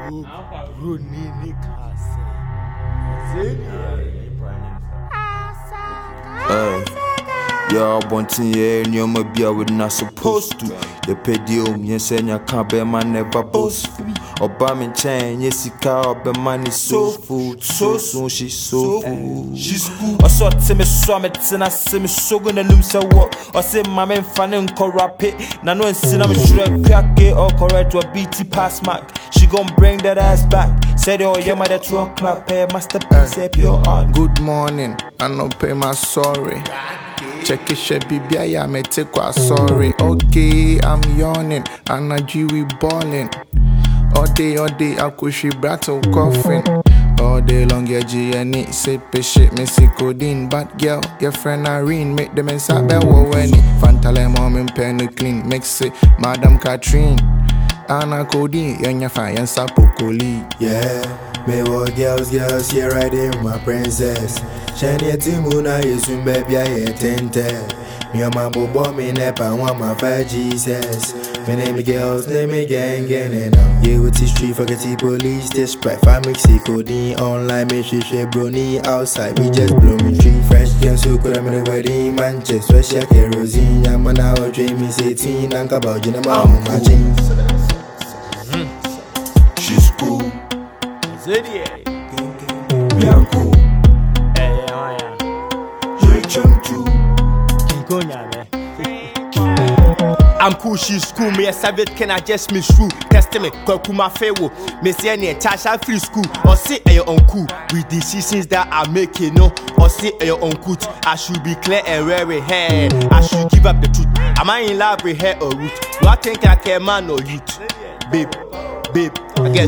Y'all wanting yeah, and you're my beer with not supposed to. The pedium, yes, and you can't be man never boastful. Obama chain, yes, you can't be man is so full. So soon she's so full. She's cool. I saw Timmy Summit and I see me so good and lose a walk. I say, my man fanning corrupt it. Now, no, and sin, I'm sure crack it or correct to a BT pass mark. She gon' bring that ass back. Said, oh, yeah, my that 2 o'clock pay masterpiece, up your heart. Good morning, I no pay my sorry. Check it, shit, baby, I may take what sorry. Okay, I'm yawning, and I we balling. All day, I could she brattle coughing. All day long, yeah, G&E, say shit, me see codeine. Bad girl, your friend Irene, make them inside bed, when Fantale mom and penny clean, mix it, Madam Catherine. Anna codeine, young fire and sapocoli. Yeah, me what girls, here right in my princess. Shania Timuna is soon baby, I tente. Me and my bobo, me nepa, want my 5 Jesus. Me name me girls, name me gang, and yeah, with the street, forget the police, this sprite, family, codeine, online, me she brony, outside, we just blow me 3 fresh girls, who could have made a wedding, Manchester, shake kerosene, I'm an hour dream, me 18, and about you, I'm my jeans. She's cool. We are cool. I'm cool, she's cool. Me a savage, can I just miss through? Testament, Kokuma Fewo. Miss Yenny, Tasha free school. Or say your uncle with decisions that I make, you know. Or say your uncle. I should be clear and weary hair. I should give up the truth. Am I in love with hair or root? Do I think I can man or youth? Babe, I guess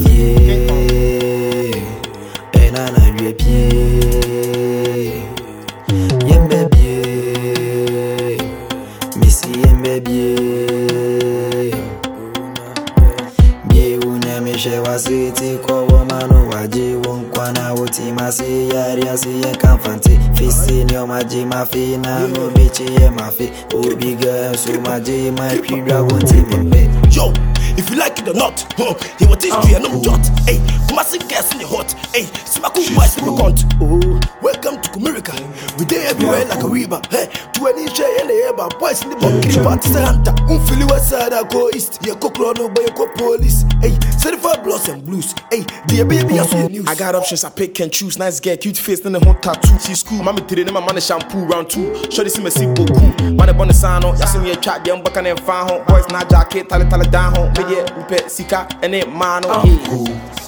City kwa wamano waji wonkwana woti masi yari asi ye kamfanti fisi ni omaji mafi na no bichi ye mafi obiga so maji my pira wonti me. Yo, if you like it or not, he will teach you no jot. Hey, massive gas in the hot. Hey, Simaku boys in the count. Oh, welcome to America. We day everywhere like a river. Hey, to any share in the air, but boys in the bucket. Party Santa, Philly West side, I go east. You go clown, by your police. Hey, 75 blues and blues. Hey, dear baby, I see news. I got options, I pick and choose. Nice girl, cute face, and a hot tattoo. She's cool. Mommy today, my money shampoo round 2. Show this in my simple cool. Man, on the sign on. Yasin, you chat, young buck and fan home. Boys, not jacket, tally down home. Me, yeah, we pet Sika, and it man on I'm cool.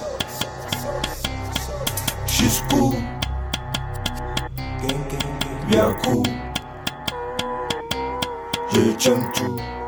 She's cool. We are cool. Yeah, jump too.